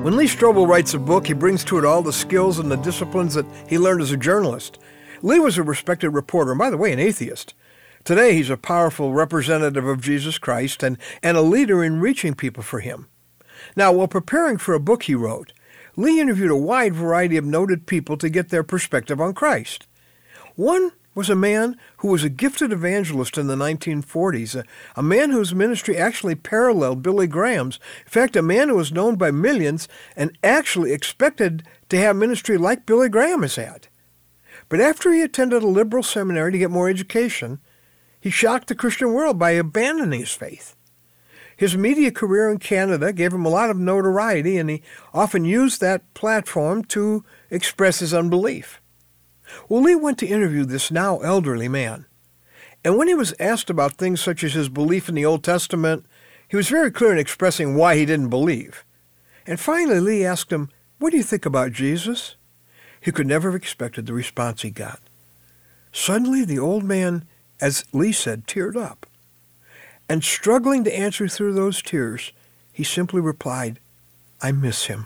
When Lee Strobel writes a book, he brings to it all the skills and the disciplines that he learned as a journalist. Lee was a respected reporter, and by the way, an atheist. Today, he's a powerful representative of Jesus Christ and a leader in reaching people for him. Now, while preparing for a book he wrote, Lee interviewed a wide variety of noted people to get their perspective on Christ. One was a man who was a gifted evangelist in the 1940s, a man whose ministry actually paralleled Billy Graham's. In fact, a man who was known by millions and actually expected to have ministry like Billy Graham has had. But after he attended a liberal seminary to get more education, he shocked the Christian world by abandoning his faith. His media career in Canada gave him a lot of notoriety, and he often used that platform to express his unbelief. Well, Lee went to interview this now elderly man. And when he was asked about things such as his belief in the Old Testament, he was very clear in expressing why he didn't believe. And finally, Lee asked him, "What do you think about Jesus?" He could never have expected the response he got. Suddenly, the old man, as Lee said, teared up. And struggling to answer through those tears, he simply replied, "I miss him."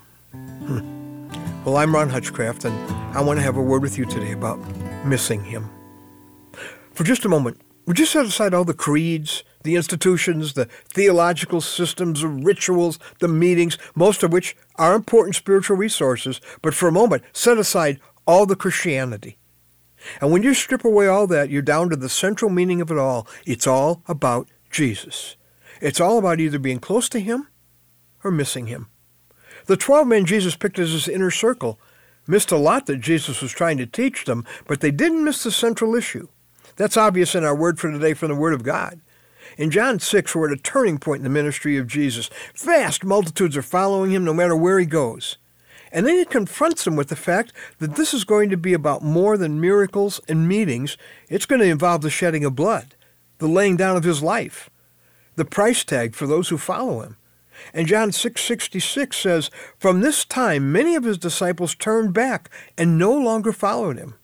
Well, I'm Ron Hutchcraft, and I want to have a word with you today about missing him. For just a moment, would you set aside all the creeds, the institutions, the theological systems, the rituals, the meetings, most of which are important spiritual resources, but for a moment, set aside all the Christianity. And when you strip away all that, you're down to the central meaning of it all. It's all about Jesus. It's all about either being close to him or missing him. The 12 men Jesus picked as his inner circle missed a lot that Jesus was trying to teach them, but they didn't miss the central issue. That's obvious in our word for today from the Word of God. In John 6, we're at a turning point in the ministry of Jesus. Vast multitudes are following him no matter where he goes. And then he confronts them with the fact that this is going to be about more than miracles and meetings. It's going to involve the shedding of blood, the laying down of his life, the price tag for those who follow him. And John 6:66 says, "From this time many of his disciples turned back and no longer followed him."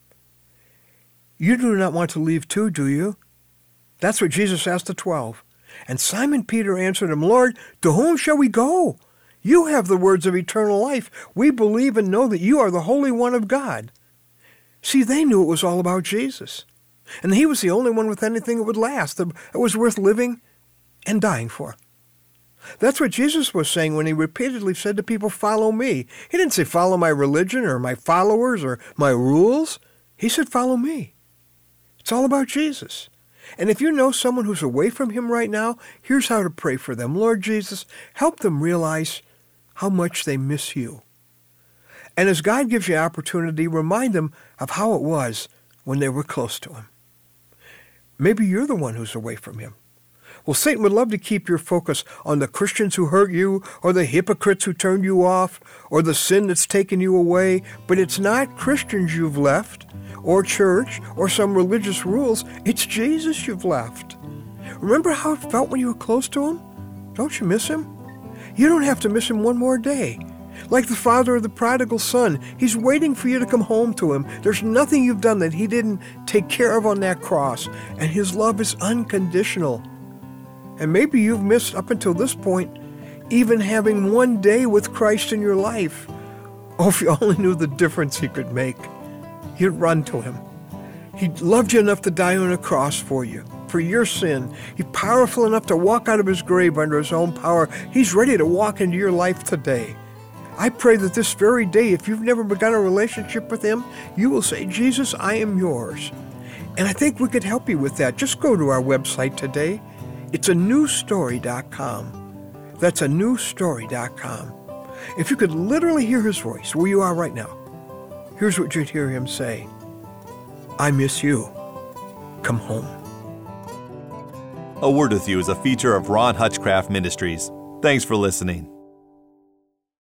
You do not want to leave too, do you? That's what Jesus asked the 12. And Simon Peter answered him, "Lord, to whom shall we go? You have the words of eternal life. We believe and know that you are the Holy One of God." See, they knew it was all about Jesus. And he was the only one with anything that would last, that was worth living and dying for. That's what Jesus was saying when he repeatedly said to people, "Follow me." He didn't say, "Follow my religion or my followers or my rules." He said, "Follow me." It's all about Jesus. And if you know someone who's away from him right now, here's how to pray for them. Lord Jesus, help them realize how much they miss you. And as God gives you opportunity, remind them of how it was when they were close to him. Maybe you're the one who's away from him. Well, Satan would love to keep your focus on the Christians who hurt you, or the hypocrites who turned you off, or the sin that's taken you away. But it's not Christians you've left, or church, or some religious rules. It's Jesus you've left. Remember how it felt when you were close to him? Don't you miss him? You don't have to miss him one more day. Like the father of the prodigal son, he's waiting for you to come home to him. There's nothing you've done that he didn't take care of on that cross, and his love is unconditional. And maybe you've missed, up until this point, even having one day with Christ in your life. Oh, if you only knew the difference he could make. You'd run to him. He loved you enough to die on a cross for you, for your sin. He's powerful enough to walk out of his grave under his own power. He's ready to walk into your life today. I pray that this very day, if you've never begun a relationship with him, you will say, "Jesus, I am yours." And I think we could help you with that. Just go to our website today. It's anewstory.com. That's anewstory.com. If you could literally hear his voice where you are right now, here's what you'd hear him say: "I miss you. Come home." A Word With You is a feature of Ron Hutchcraft Ministries. Thanks for listening.